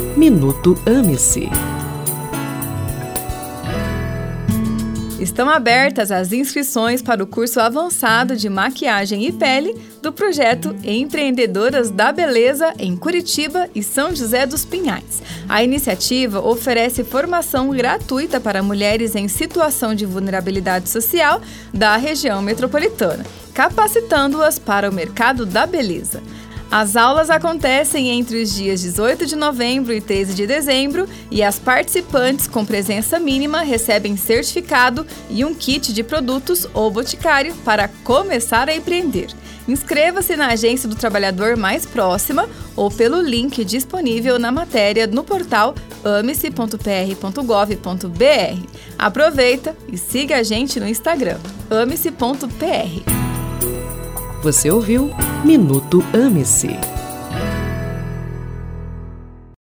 Minuto Ame-se. Estão abertas as inscrições para o curso avançado de maquiagem e pele do projeto Empreendedoras da Beleza em Curitiba e São José dos Pinhais. A iniciativa oferece formação gratuita para mulheres em situação de vulnerabilidade social da região metropolitana, capacitando-as para o mercado da beleza. As aulas acontecem entre os dias 18 de novembro e 13 de dezembro e as participantes com presença mínima recebem certificado e um kit de produtos ou boticário para começar a empreender. Inscreva-se na Agência do Trabalhador mais próxima ou pelo link disponível na matéria no portal amese.pr.gov.br. Aproveita e siga a gente no Instagram, amese.pr. Você ouviu Minuto Ame-se.